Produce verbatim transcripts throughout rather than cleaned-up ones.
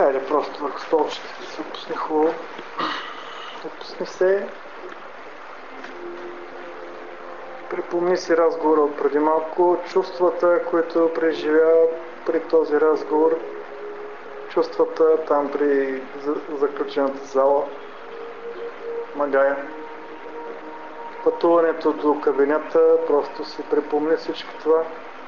Хайде просто върху столчето се опусни хубаво. Опусни се. Припомни си разговора от преди малко, чувствата, които преживя при този разговор, чувствата там при заключената зала, Магая. Пътуването до кабинета, просто си припомни всичко това.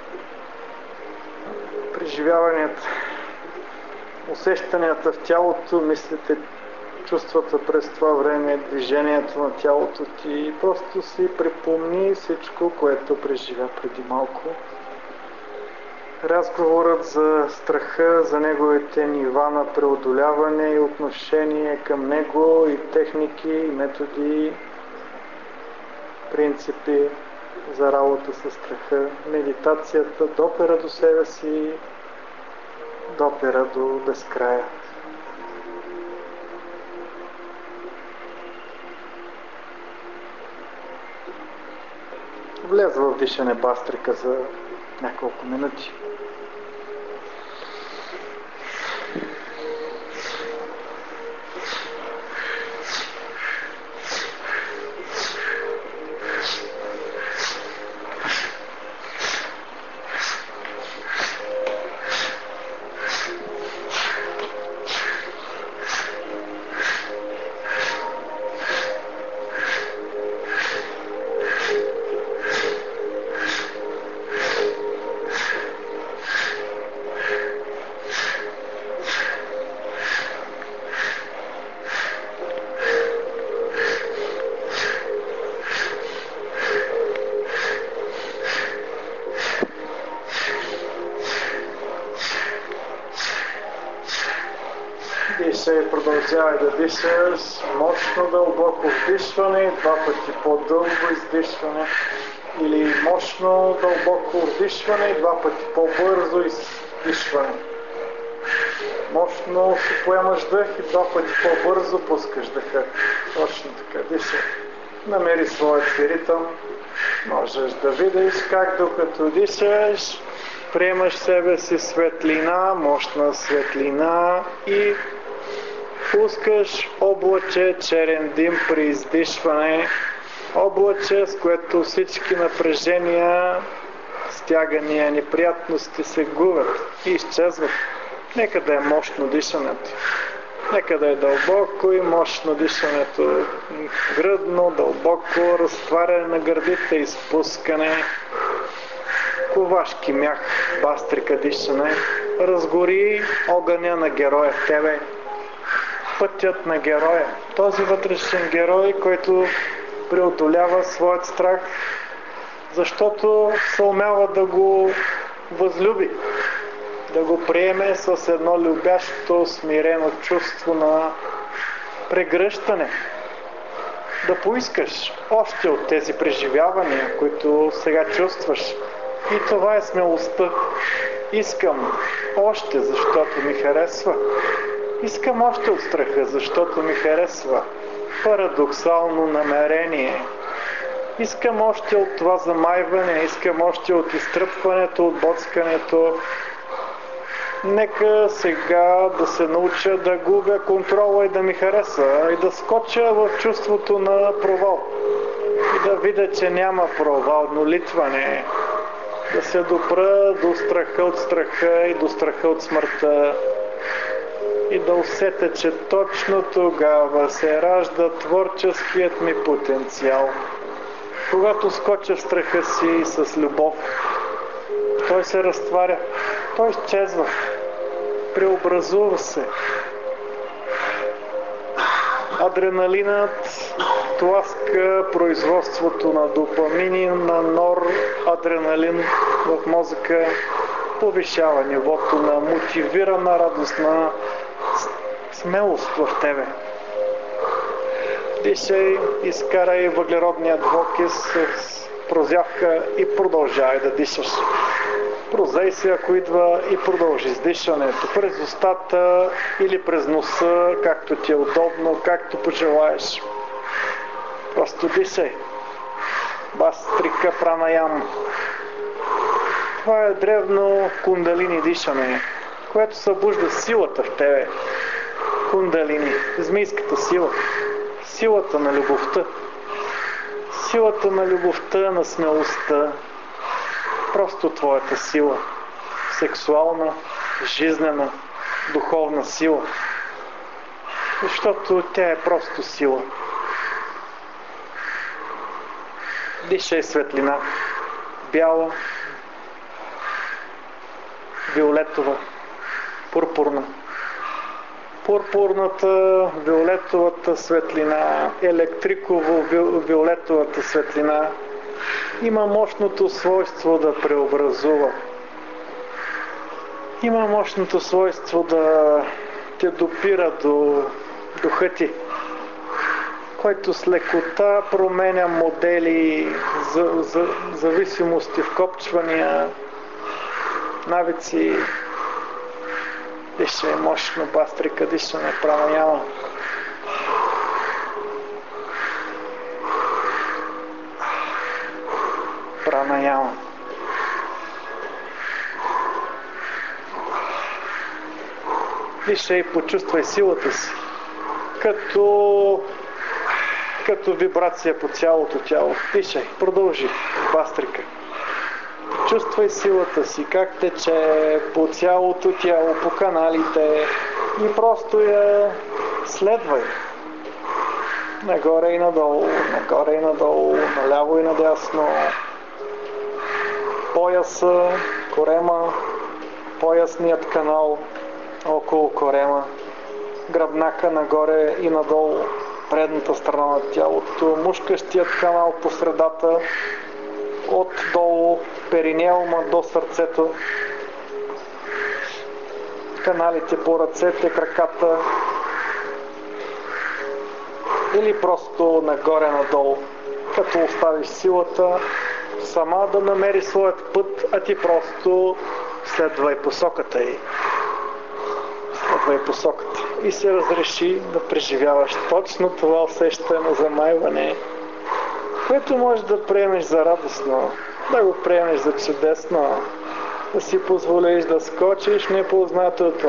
Преживяванията, усещанията в тялото, мислите, чувствата през това време, движението на тялото ти. Просто си припомни всичко, което преживя преди малко. Разговорът за страха, за неговите нива на преодоляване и отношение към него, и техники, и методи, принципи за работа с страха, медитацията, допера до себе си, допера до безкрая. Влез в дишане бастрика за няколко минути. Дишай, продължавай да дишаш, мощно дълбоко вдишване, два пъти по-дълго издишване, или мощно дълбоко вдишване, два пъти по-бързо издишване. Мощно си поемаш дъх и два пъти по-бързо пускаш дъха. Точно така, дишай. Намери своят си ритъм. Можеш да видиш как докато дишаш, приемаш себе си светлина, мощна светлина и пускаш облаче черен дим при издишване, облаче, с което всички напрежения, стягания, неприятности се губят и изчезват. Нека да е мощно дишането. Нека да е дълбоко и мощно дишането. Гръдно, дълбоко, разтваряне на гърдите, изпускане. Ковашки мях, бастрика дишане. Разгори огъня на героя в тебе. Пътят на героя. Този вътрешен герой, който преодолява своят страх, защото се умява да го възлюби, да го приеме с едно любящо, смирено чувство на прегръщане. Да поискаш още от тези преживявания, които сега чувстваш. И това е смелостта. Искам още, защото ми харесва. Искам още от страха, защото ми харесва. Парадоксално намерение. Искам още от това замайване, искам още от изтръпването, от боцкането. Нека сега да се науча да губя контрола и да ми хареса, и да скоча в чувството на провал. И да видя, че няма провал, но литване. Да се допра до страха от страха и до страха от смъртта. И да усетя, че точно тогава се ражда творческият ми потенциал. Когато скоча в страха си с любов, той се разтваря, той изчезва, преобразува се. Адреналинът тласка производството на допамини, на нор, адреналин в мозъка, повишава нивото на мотивирана, радостна смелост в тебе. Дишай, изкарай въглеродният двуокис с прозявка и продължавай да дишаш. Прозей се, ако идва, и продължи с дишането през устата или през носа, както ти е удобно, както пожелаеш. Просто дишай. Бастрика пранаям. Това е древно кундалини дишане, която събужда силата в тебе. Кундалини, змийската сила. Силата на любовта. Силата на любовта, на смелостта. Просто твоята сила. Сексуална, жизнена, духовна сила. Защото тя е просто сила. Дишай светлина. Бяла, виолетова, пурпурна. Пурпурната, виолетовата светлина, електриково-виолетовата светлина има мощното свойство да преобразува. Има мощното свойство да те допира до духа ти, който с лекота променя модели, за, за, зависимости, вкопчвания, навици. Дишай мощно, бастрика, дишане, пранаяма. Пранаяма. Дишай и почувствай силата си, като, като вибрация по цялото тяло. Дишай, продължи, бастрика. Чувствай силата си, как тече по цялото тяло, по каналите и просто я следвай. Нагоре и надолу, нагоре и надолу, наляво и надясно. Пояса, корема, поясният канал около корема, гръбнака нагоре и надолу, предната страна на тялото, мушкащият канал по средата, отдолу, перинеума до сърцето, каналите по ръцете, краката или просто нагоре-надолу, като оставиш силата сама да намери своят път, а ти просто следвай посоката й. Следвай посоката. И се разреши да преживяваш точно това усещане на замайване, което можеш да приемеш за радостно, да го приемеш за чудесно, да си позволиш да скочиш в непознатото,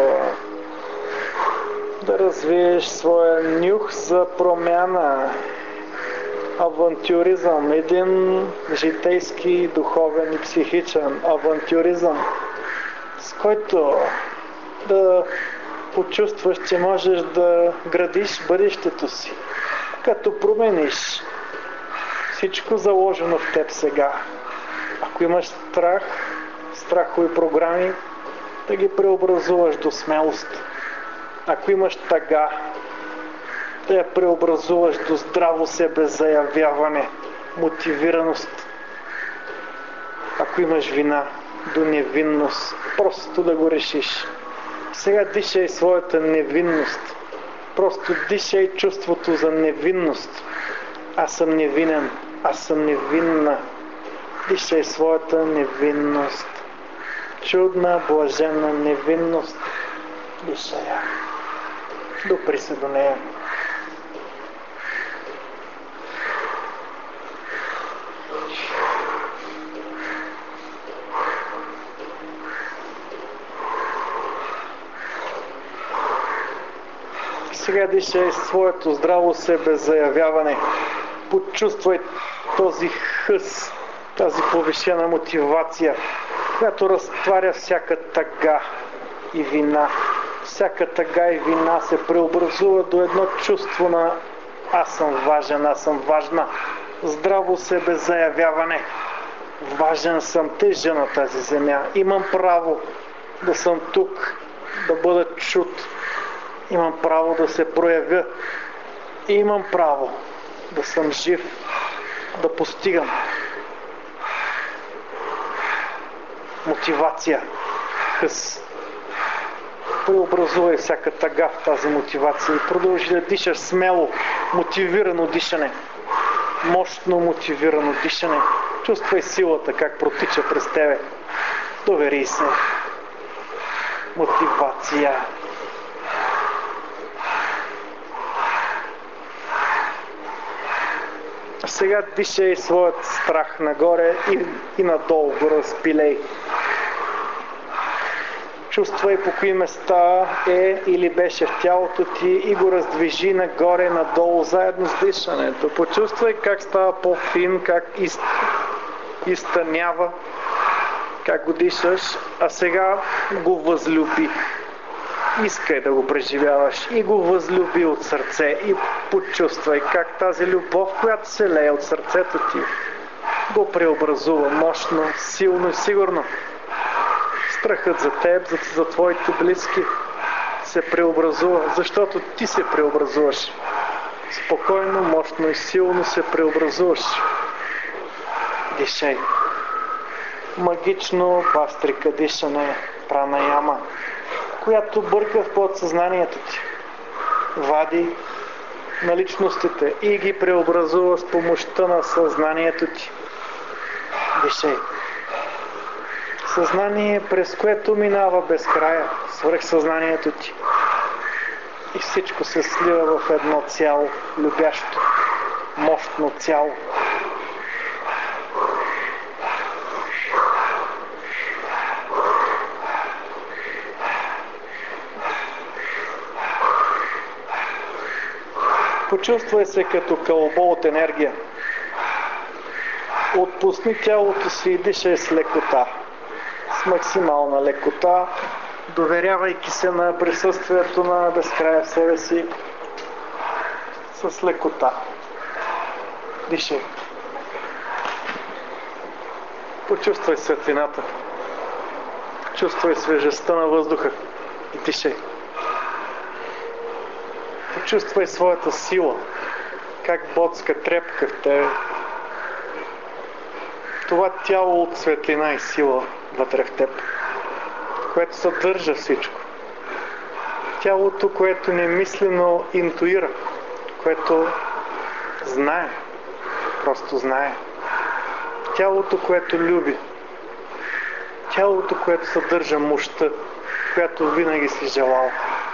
да развиеш своя нюх за промяна, авантюризъм, един житейски, духовен и психичен авантюризъм, с който да почувстваш, че можеш да градиш бъдещето си, като промениш всичко заложено в теб сега. Ако имаш страх, страхови програми, да ги преобразуваш до смелост. Ако имаш тъга, да я преобразуваш до здраво себезаявяване, мотивираност. Ако имаш вина, до невинност, просто да го решиш. Сега дишай своята невинност. Просто дишай чувството за невинност. Аз съм невинен, аз съм невинна. Дишай своята невинност. Чудна, блажена невинност. Дишай я. Допри се до нея. Сега дишай своето здраво себезаявяване. Почувствай този хъс, тази повишена мотивация, която разтваря всяка тъга и вина. Всяка тъга и вина се преобразува до едно чувство на аз съм важен, аз съм важна. Здраво себезаявяване. Важен съм, тежа на тази земя. Имам право да съм тук, да бъда чут. Имам право да се проявя. И имам право да съм жив, да постигам. Мотивация. Хъс. Преобразувай всяка тъга в тази мотивация и продължи да дишаш смело, мотивирано дишане. Мощно мотивирано дишане. Чувствай силата как протича през тебе. Довери се. Мотивация. Сега дишай своят страх нагоре и, и надолу го разпилей. Почувствай по кои места е или беше в тялото ти и го раздвижи нагоре, надолу, заедно с дишането. Почувствай как става по-фин, как из... изтънява, как го дишаш, а сега го възлюби. Искай да го преживяваш и го възлюби от сърце и почувствай как тази любов, която се лее от сърцето ти, го преобразува мощно, силно и сигурно. Страхът за теб, за, за твоите близки се преобразува, защото ти се преобразуваш. Спокойно, мощно и силно се преобразуваш. Дишай. Магично бастрика дишане, пранаяма, която бърка в подсъзнанието ти. Вади наличностите и ги преобразува с помощта на съзнанието ти. Дишай. Съзнание, през което минава безкрая, свръхсъзнанието ти. И всичко се слива в едно цяло, любящо, мощно цяло. Почувствай се като кълбо от енергия. Отпусни тялото си и дишай с лекота. С максимална лекота, доверявайки се на присъствието на безкрая в себе си. С лекота. Дишай. Почувствай светлината. Почувствай свежестта на въздуха и дишай. Почувствай своята сила, как ботска трепка в тебе. Това тяло от светлина и сила вътре в теб, което съдържа всичко. Тялото, което немислено интуира, което знае, просто знае. Тялото, което люби. Тялото, което съдържа мощта, която винаги си желал.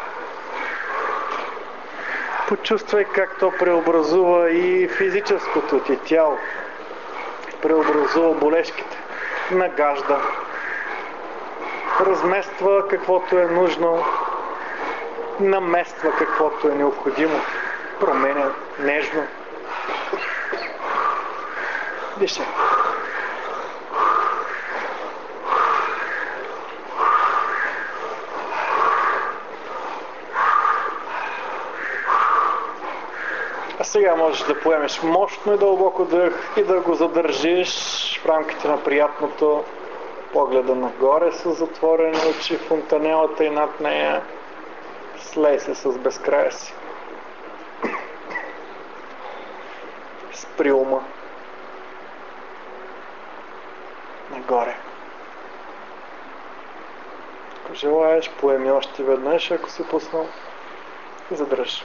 Почувствай как то преобразува и физическото ти тяло. Преобразува болешките. Нагажда. Размества каквото е нужно. Намества каквото е необходимо. Променя нежно. Дишай. А сега можеш да поемеш мощно и дълбоко дъх и да го задържиш в рамките на приятното. Погледа нагоре с затворени очи, фонтанелата и над нея. Слей се с безкрая си. Спри ума. Нагоре. Ако желаеш, поеми още веднъж, ако си пуснал. И задръж.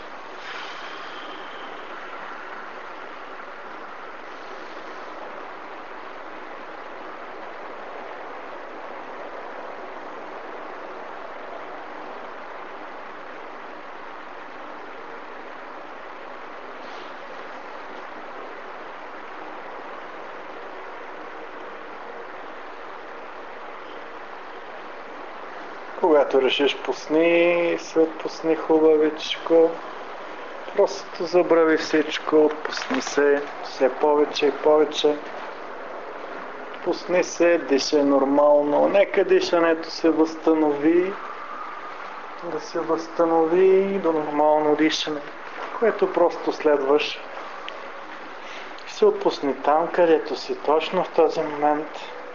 Когато решиш, пусни и се отпусни хубавичко. Просто забрави всичко, отпусни се все повече и повече. Пусни се, дишай нормално. Нека дишането се възстанови, да се възстанови до нормално дишане, което просто следваш. Се отпусни там, където си точно в този момент.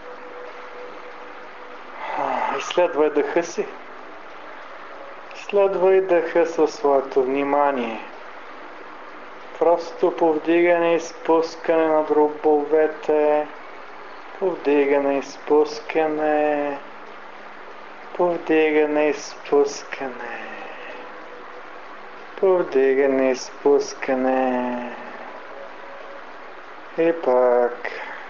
Изследвай дъха си. Изследвай дъха със своето внимание. Просто повдигане и спускане на дробовете. Повдигане и спускане. Повдигане и спускане. Повдигане и спускане. И пак.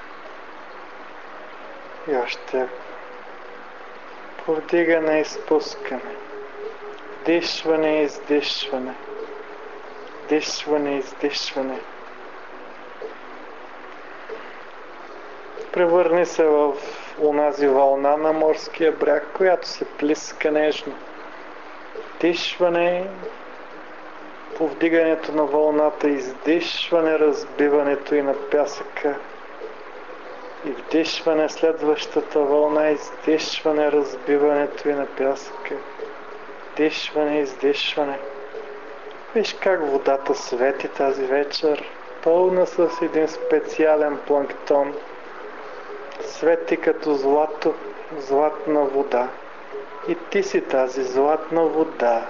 И още. Повдигане и спускане. Дишване и издишване. Дишване и издишване. Превърни се в онази вълна на морския бряг, която се плиска нежно. Дишване, повдигането на вълната, издишване, разбиването и на пясъка. И вдишване, следващата вълна, издишване, разбиването и на пясъка. Дишване, издишване. Виж как водата свети тази вечер, пълна с един специален планктон. Свети като злато, златна вода. И ти си тази златна вода.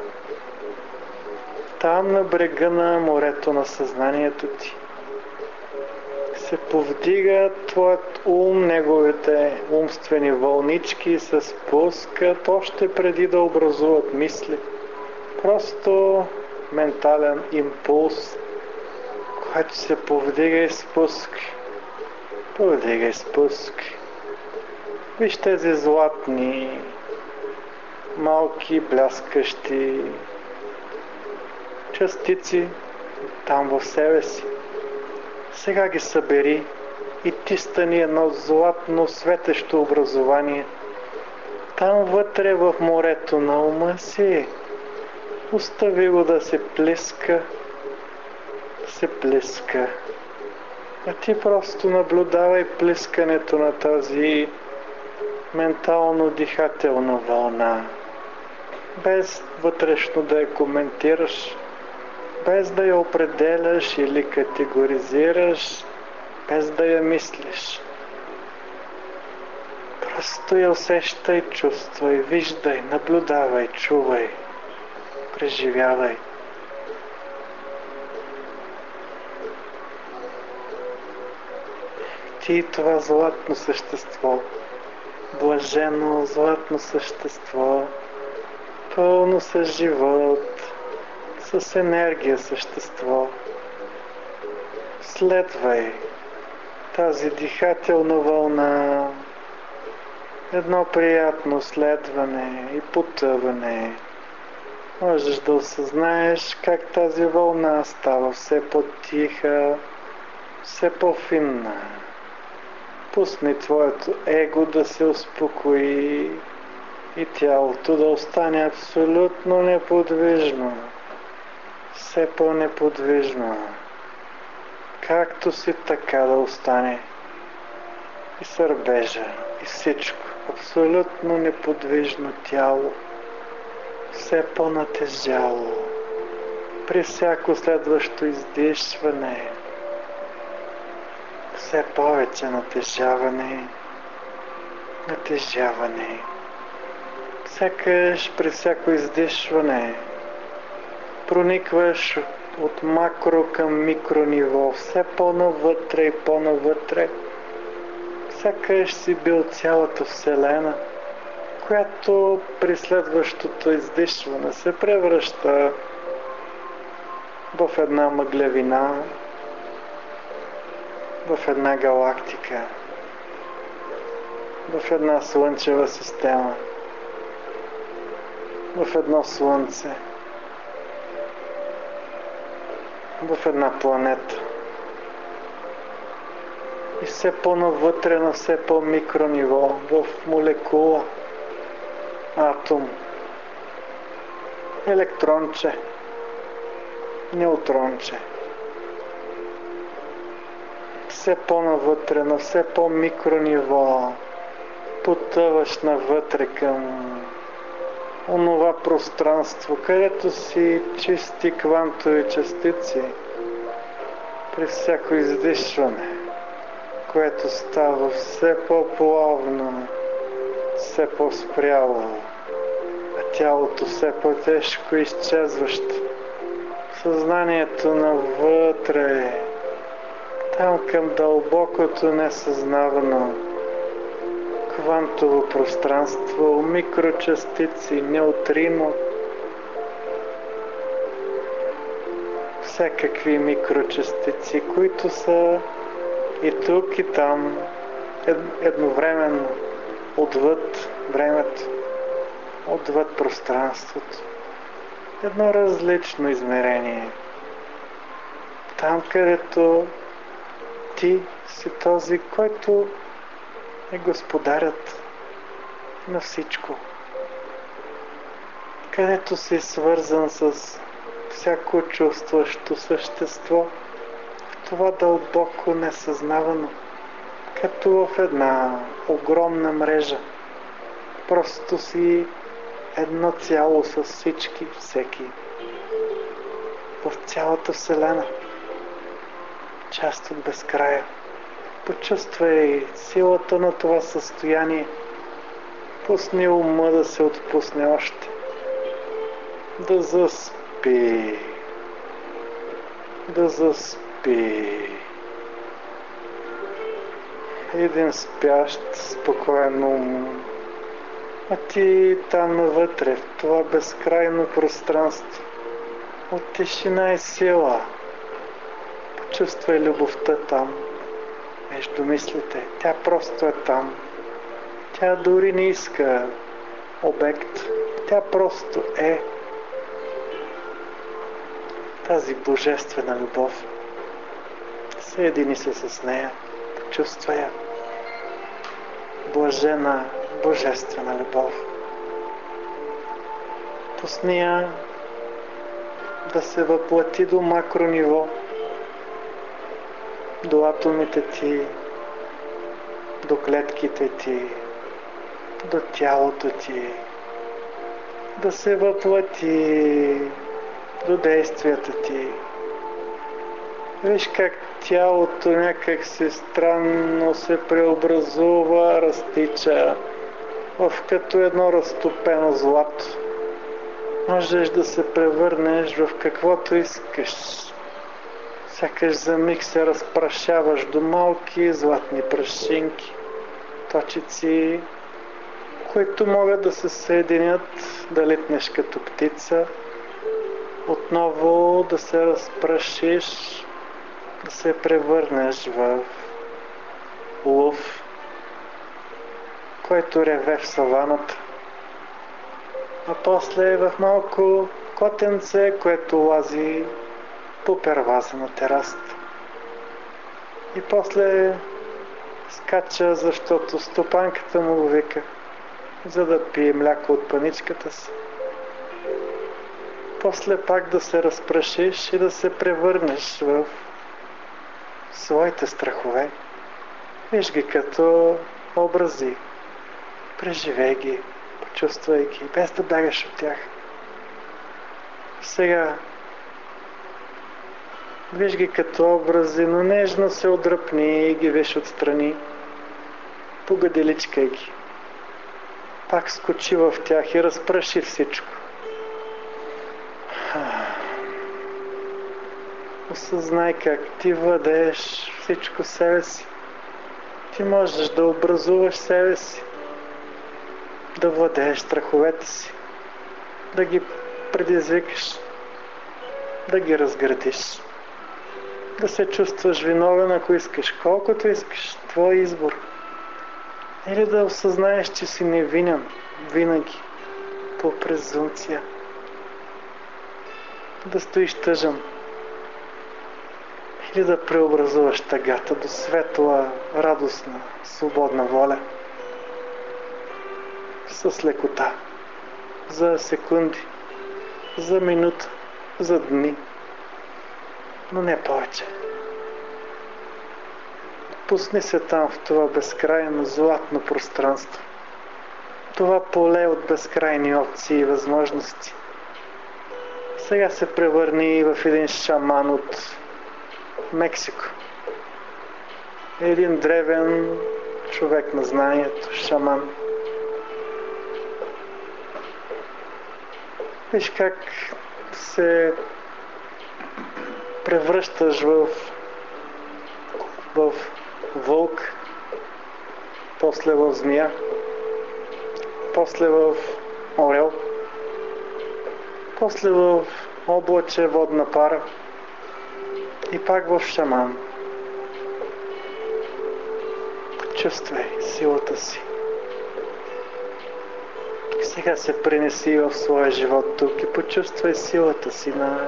Там на брега на морето на съзнанието ти се повдига твоят ум, неговите умствени вълнички се спускат още преди да образуват мисли. Просто ментален импулс, който се повдига и спуска. Повдига и спуска. Виж тези златни, малки, бляскащи частици там в себе си. Сега ги събери и ти стани едно златно, светещо образование. Там вътре в морето на ума си. Остави го да се плеска, да се плеска. А ти просто наблюдавай плескането на тази ментално-дихателна вълна. Без вътрешно да я коментираш, без да я определяш или категоризираш, без да я мислиш. Просто я усещай, чувствай, виждай, наблюдавай, чувай, преживявай. Ти това златно същество, блажено златно същество, пълно с живот, с енергия същество. Следвай тази дихателна вълна, едно приятно следване и потъване. Можеш да осъзнаеш как тази вълна става все по-тиха, все по-финна. Пусни твоето его да се успокои и тялото да остане абсолютно неподвижно. Все по-неподвижно. Както си, така да остане. И сърбежа, и всичко. Абсолютно неподвижно тяло. Все по-натежало. При всяко следващо издишване. Все повече натежаване. Натежаване. Сякаш при всяко издишване проникваш от макро към микро ниво, все по-навътре и по-навътре. Сякаш си бил цялата Вселена, която при следващото издишване се превръща в една мъглевина, в една галактика, в една слънчева система, в едно слънце, в една планета. И все по-навътре на все по-микро ниво, в молекула, атом, електронче, неутронче. Все по-навътре на все по-микро ниво потъваш навътре към онова пространство, където си чисти квантови частици при всяко издишване, което става все по-плавно, все по-спряло, а тялото все по-тежко изчезващо. Съзнанието навътре, там към дълбокото несъзнавано, квантово пространство, микрочастици, неутрино, всякакви микрочастици, които са и тук и там, едновременно, отвъд времето, отвъд пространството. Едно различно измерение. Там, където ти си този, който е господарят на всичко. Където си свързан с всяко чувстващо същество, в това дълбоко несъзнавано, като в една огромна мрежа. Просто си едно цяло с всички, всеки. В цялата Вселена. Част от безкрая. Почувствай силата на това състояние. Пусни ума да се отпусне още. Да заспи. Да заспи. Един спящ, спокоен ум. А ти там навътре, в това безкрайно пространство, от тишина и сила, почувствай любовта там, между мислите. Тя просто е там. Тя дори не иска обект. Тя просто е. Тази божествена любов. Съедини се с нея. Почувствай я. Блажена, божествена любов. Пусни я да се въплати до макро ниво, до атомите ти, до клетките ти, до тялото ти, да се въплати до действията ти. Виж как тялото някак си странно се преобразува, разтича в като едно разтопено злато. Можеш да се превърнеш в каквото искаш. Сякаш за миг се разпрашаваш до малки златни прашинки, точици, които могат да се съединят, да летнеш като птица, отново да се разпрашиш, да се превърнеш в лъв, който реве в саваната, а после в малко котенце, което лази по перваза на терасата. И после скача, защото стопанката му го вика, за да пие мляко от паничката си. После пак да се разпрашиш и да се превърнеш в своите страхове. Виж ги като образи. Преживей ги, почувствай ги, без да бягаш от тях. Сега виж ги като образи, но нежно се отдръпни и ги виж отстрани. Погъделичкай ги. Пак скочи в тях и разпраши всичко. Осъзнай как ти владееш всичко себе си. Ти можеш да образуваш себе си, да владееш страховете си, да ги предизвикаш, да ги разградиш, да се чувстваш виновен, ако искаш, колкото искаш, твой избор. Или да осъзнаеш, че си невинен винаги, по презумпция. Да стоиш тъжен. Или да преобразуваш тъгата до светла, радостна, свободна воля. С лекота. За секунди. За минута. За дни. Но не повече. Пусни се там в това безкрайно златно пространство. Това поле от безкрайни опции и възможности. Сега се превърни в един шаман от Мексико. Един древен човек на знанието, шаман. Виж как се превръщаш в, в вълк, после в змия, после в орел, после в облаче водна пара и пак в шаман. Почувствай силата си. Сега се пренеси в своя живот тук и почувствай силата си на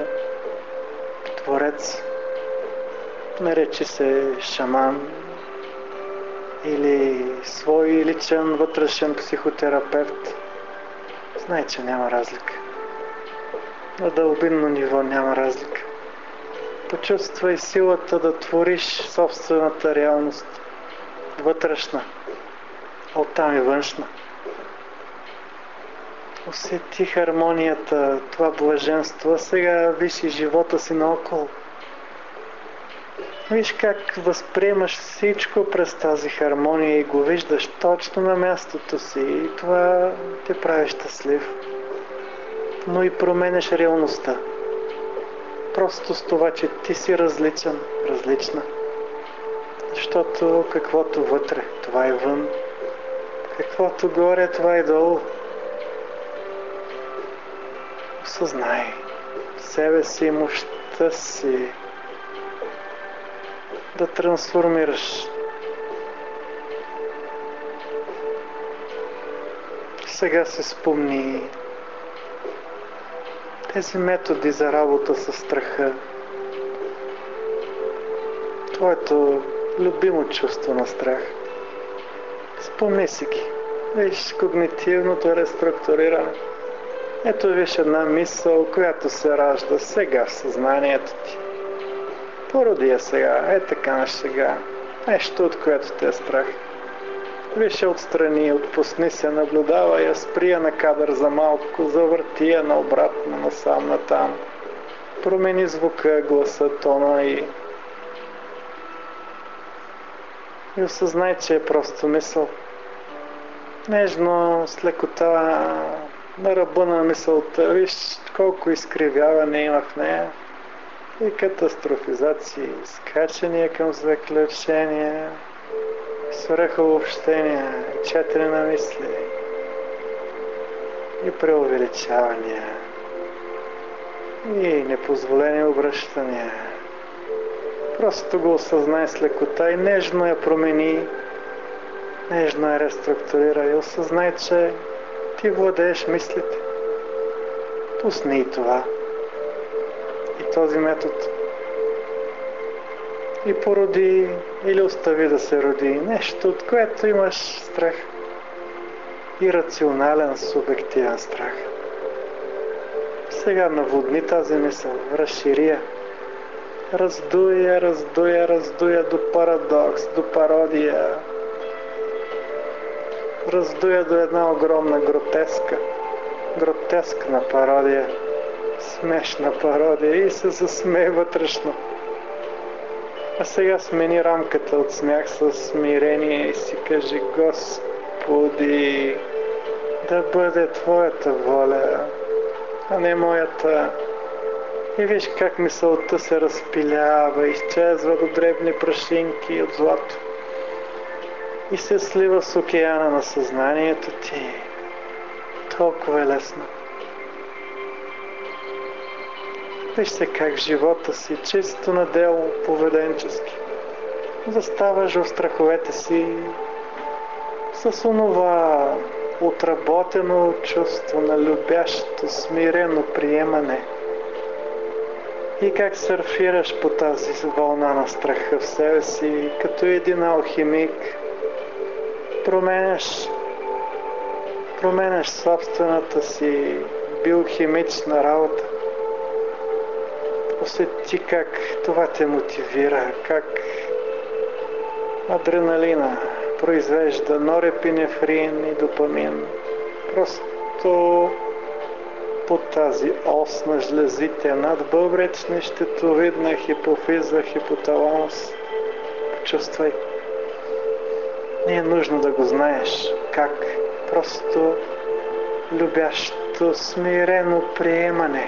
Творец. Наречи се шаман или свой личен вътрешен психотерапевт, знай, че няма разлика. На дълбинно ниво няма разлика. Почувствай силата да твориш собствената реалност, вътрешна, оттам и външна. Усети хармонията, това блаженство, сега виж и живота си наоколо. Виж как възприемаш всичко през тази хармония и го виждаш точно на мястото си и това те прави щастлив. Но и променяш реалността. Просто с това, че ти си различен, различна. Защото каквото вътре, това е вън. Каквото горе, това е долу. Осъзнай себе си, мощта си да трансформираш. Сега се спомни тези методи за работа с страха. Твоето любимо чувство на страх. Спомни си ги. Виж когнитивното реструктуриране. Ето виж една мисъл, която се ражда сега в съзнанието ти. Породи я сега, е така на сега. Нещо, от което те е страх. Виж я отстрани, отпусни се, наблюдава я, спри я на кадър за малко, завърти я наобратно, насам, натам. Промени звука, гласа, тона и... И осъзнай, че е просто мисъл. Нежно, с лекота, на ръба на мисълта, виж колко изкривяване има в нея. И катастрофизации, скачания към заключения, свръхобобщения, четене на мисли и преувеличавания и непозволени обръщания. Просто го осъзнай с лекота и нежно я промени, нежно я реструктурира и осъзнай, че ти владееш мислите. Пусни и това. И този метод. И породи или остави да се роди нещо, от което имаш страх. Ирационален, субективен страх. Сега наводни тази мисъл, разшири я. Раздуя, раздуя, раздуя до парадокс, до пародия. Раздуя до една огромна гротеска. Гротескна пародия. Смешна пародия и се засмее вътрешно. А сега смени рамката от смях с смирение и си кажи: Господи, да бъде Твоята воля, а не моята. И виж как мисълта се разпилява, изчезва до дребни прашинки от злато и се слива с океана на съзнанието ти. Толкова е лесно. Виж се как в живота си, чисто на дело, поведенчески, заставаш в страховете си с онова отработено чувство на любящо, смирено приемане. И как сърфираш по тази вълна на страха в себе си, като един алхимик, променяш, променяш собствената си биохимична работа. Усети как това те мотивира, как адреналина произвежда норепинефрин и допамин. Просто по тази ос на жлезите над бъбречни, щитовидна, хипофиза, хипоталамус. Почувствай. Не е нужно да го знаеш как. Просто любящо, смирено приемане.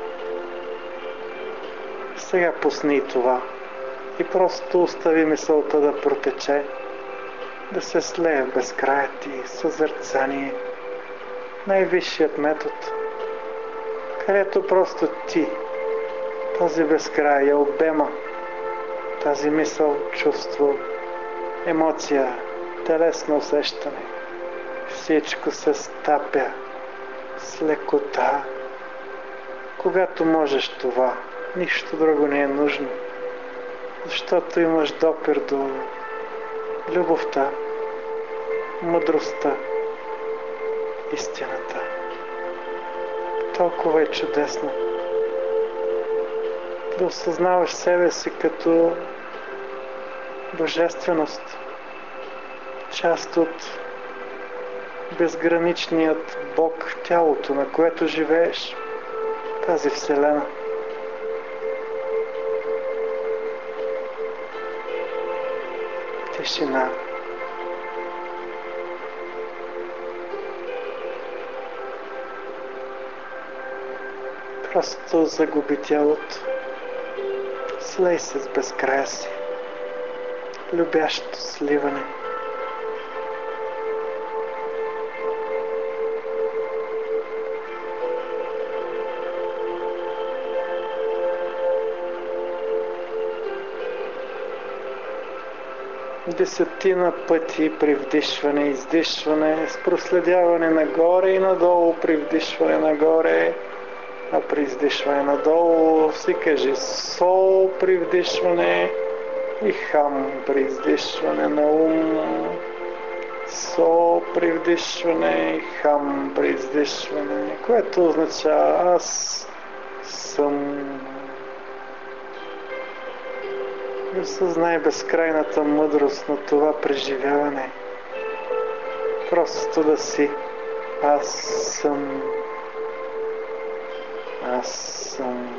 Сега пусни това и просто остави мисълта да протече, да се слее в безкрая ти, съзерцание, най-висшият метод, където просто ти, този безкрай я обема, тази мисъл, чувство, емоция, телесно усещане. Всичко се стапя с лекота. Когато можеш това, нищо друго не е нужно, защото имаш допир до любовта, мъдростта, истината. Толкова е чудесно да осъзнаваш себе си като божественост, част от безграничният Бог в тялото, на което живееш, тази Вселена. Тишина. Просто загуби тялото. Слей се с безкрая си. Любящо сливане. Десетина пъти при вдишване и издишване, с проследяване нагоре и надолу, при вдишване нагоре, а при издишване надолу си кажи сол при вдишване и хам при издишване на ум. Сол при вдишване и хам при издишване, което означава аз съм. И осъзнай безкрайната мъдрост на това преживяване. Просто да си аз съм. Аз съм.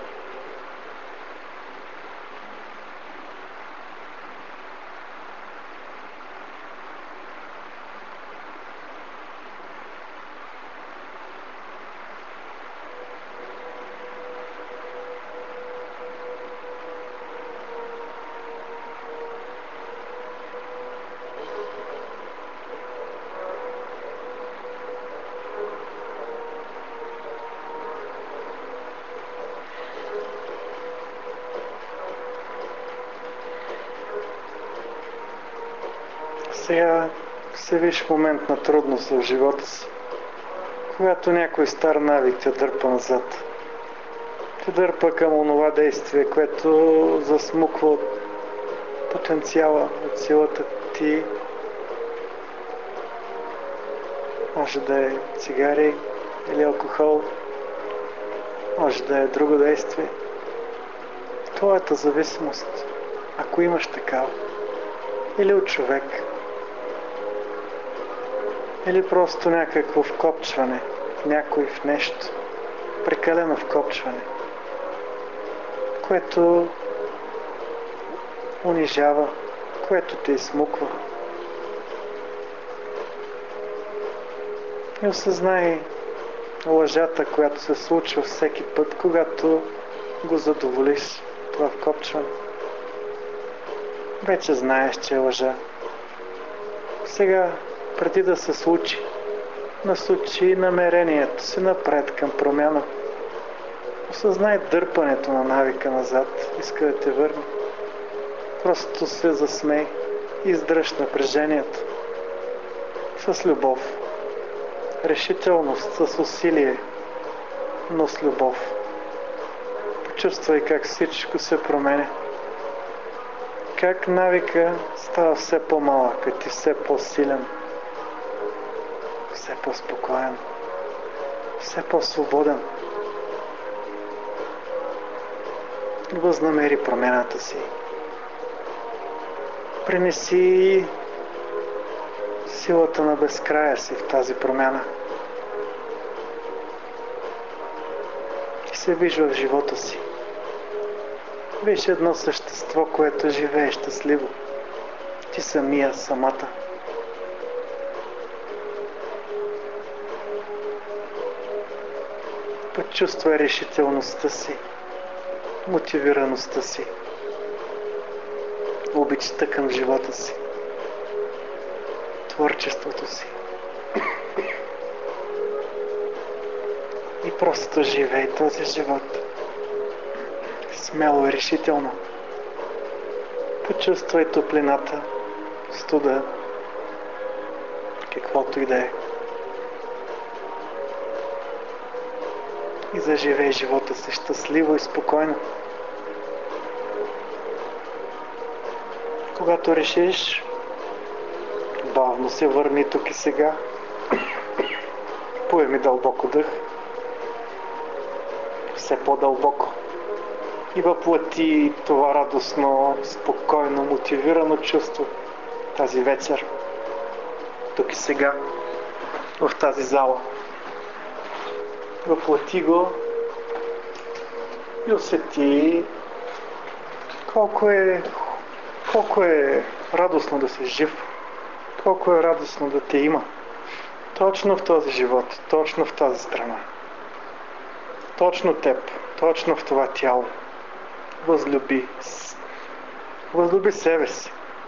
Сега се виж в момент на трудност в живота си, когато някой стар навик те дърпа назад. Те дърпа към онова действие, което засмуква от потенциала, от силата ти. Може да е цигари или алкохол, може да е друго действие. Твоята зависимост, ако имаш такава, или от човек, или просто някакво вкопчване в някой, в нещо, прекалено вкопчване, което унижава, което те изсмуква. И осъзнай лъжата, която се случва всеки път, когато го задоволиш, това вкопчване. Вече знаеш, че е лъжа. Сега, преди да се случи, насочи намерението си напред към промяна. Осъзнай дърпането на навика назад, иска да те върне. Просто се засмей и издръж напрежението с любов, решителност, с усилие, но с любов. Почувствай как всичко се променя. Как навика става все по-малък, а ти все по-силен, все по-спокоен, все по-свободен. Възнамери промяната си. Принеси силата на безкрая си в тази промяна. И се виж в живота си. Виж едно същество, което живее щастливо. Ти самия, самата. Почувствай решителността си, мотивираността си, обичта към живота си, творчеството си. И просто живей този живот. Смело и решително. Почувствай топлината, студа, каквото и да е. И заживей живота си щастливо и спокойно. Когато решиш Бавно се върни тук и сега. Поеми дълбоко дъх. Все по-дълбоко. И въплати това радостно, спокойно, мотивирано чувство тази вечер. Тук и сега. В тази зала. Въплати го и усети колко е, колко е радостно да си жив. Колко е радостно да те има. Точно в този живот, точно в тази страна. Точно теб, точно в това тяло. Възлюби. Възлюби себе си.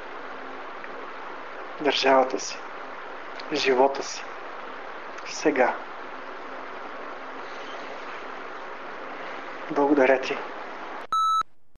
Държавата си. Живота си. Сега. Благодаря ти.